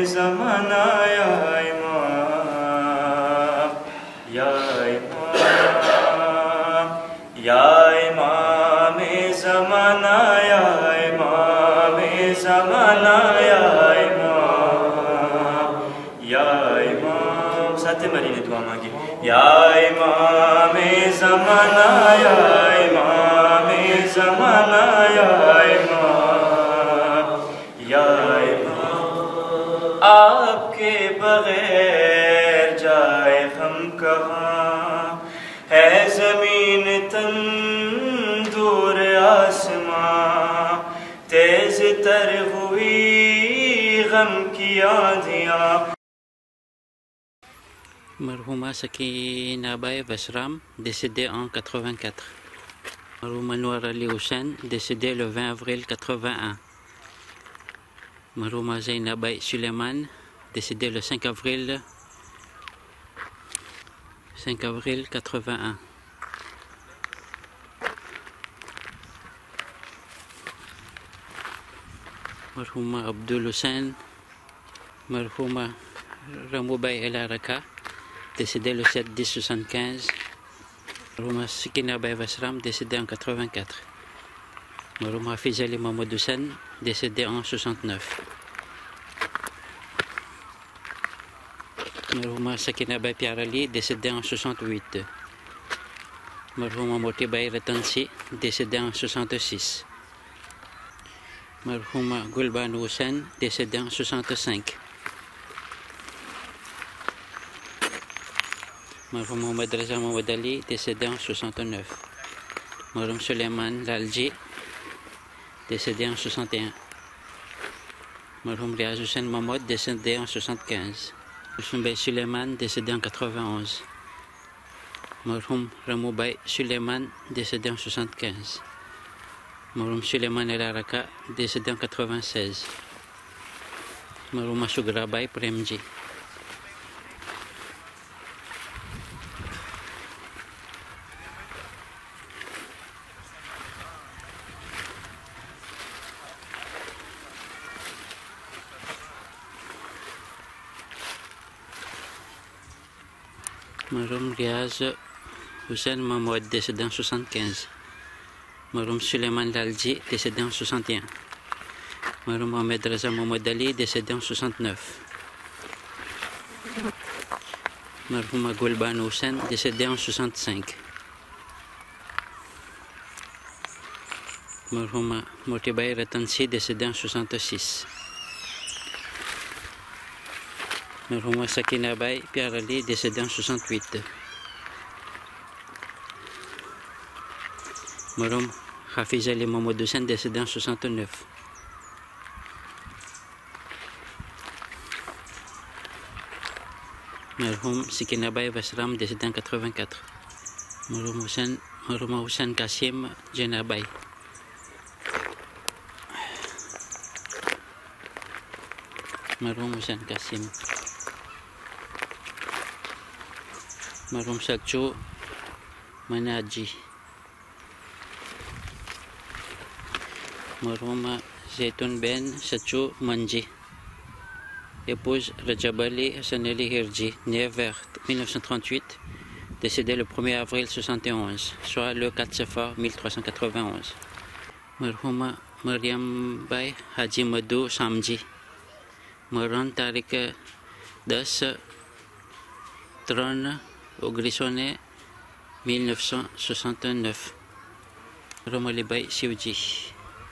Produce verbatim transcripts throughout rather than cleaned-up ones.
zamana ya imam, ya imam, ya imam zamana ya imam zamana ya imam, ya imam. Sate marine dua mangi. Ya imam zamana ya imam zamana ya imam, ya imam. आपके बगैर जाए हम कहाँ, है ज़मीन तंदूर आसमां, तेज तर हुई गम की आंधियाँ. Marhouma Sakina Baye Vasram, décédée en quatre-vingt-quatre. Marhouma Noir Ali Hussein, décédé le vingt avril quatre-vingt-un. Marhouma Zaina Baye Suleiman, décédé le cinq avril quatre-vingt-un. Marhouma Abdul Hussein, Marhouma Ramou Baye El Araka, décédé le sept dix soixante-quinze. Marhouma Sakina Baye Vasram, décédé en quatre-vingt-quatre. Marhouma Fizali Mahmoud Hussein, décédé en soixante-neuf. Marhouma Sakina Baye Piarali, décédé en soixante-huit. Marhouma Moti Baye Ratansi, décédé en soixante-six. Marhouma Gulban Hussein, décédé en soixante-cinq. Marhoum Mohamed Reza Mohamed Ali, décédé en soixante-neuf. Marhoum Suleiman Lalji, décédé en soixante et un. Marhoum Riaz Hussein Mahmoud, décédé en soixante-quinze. Marhoum Baye Suleiman, décédé en quatre-vingt-onze. Marhoum Ramou Baye Suleiman, décédé en soixante-quinze. Marhoum Suleiman El Araka, décédé en quatre-vingt-seize. Marhoum Sugra Baye Premji. Marhoum Riaz Hussein Mahmoud, décédé en soixante-quinze. Marhoum Suleiman Lalji, décédé en soixante et un. Marhoum Mohamed Reza Mohamed Ali, décédé en soixante-neuf. Marhoum Gulban Hussein, décédé en soixante-cinq. Marhoum Moti Baye Ratansi, décédé en soixante-six. Marhouma Sakina Baye Piarali, décédé en soixante-huit. Marhoum Hafiz Ali Mahmoud Hussein, décédé en soixante-neuf. Marhoum Sakina Baye Vasram, décédé en quatre-vingt-quatre. Marhoum Hussein, Marhoum Hussein Kassim Jenabaye. Marhoum Hussein Kassim. Marhoum Sakcho Manaji. Marhoum Zaitoun Ben Sakcho Manji. Épouse Rajab Ali Hassan Ali Hirji, née vers mille neuf cent trente-huit, décédée le premier avril soixante et onze, soit le quatre Safar mille trois cent quatre-vingt-onze. Marhouma Mariam Baye Haji Madou Samji. Maran Tariq dix trône au Grissonnet mille neuf cent soixante-neuf. Romali Baye Siouji.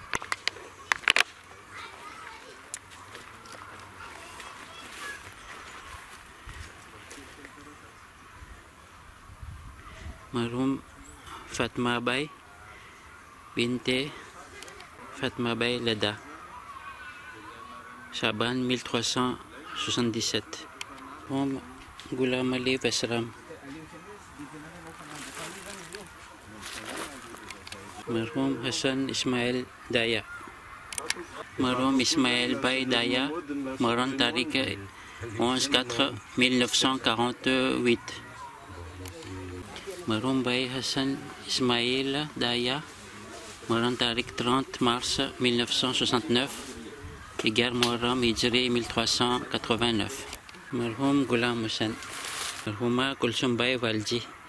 Marhoum Fatma Baye Binte Fatma Baye Leda. Chaban mille trois cent soixante-dix-sept. Marhoum Ghulam Ali Vasram. Marhoum Hassan Ismail Daya. Marhoum Ismail Baye Daya, Maran Tariq onze quatre mille neuf cent quarante-huit. Marhoum Baye Hassan Ismail Daya, Maran Tariq trente mars mille neuf cent soixante-neuf. ग्यारह मुहर्रम हिजरी mille trois cent quatre-vingt-neuf. मरहूम गुलाम हुसैन, मरहूमा कुलसुम बाई वालजी.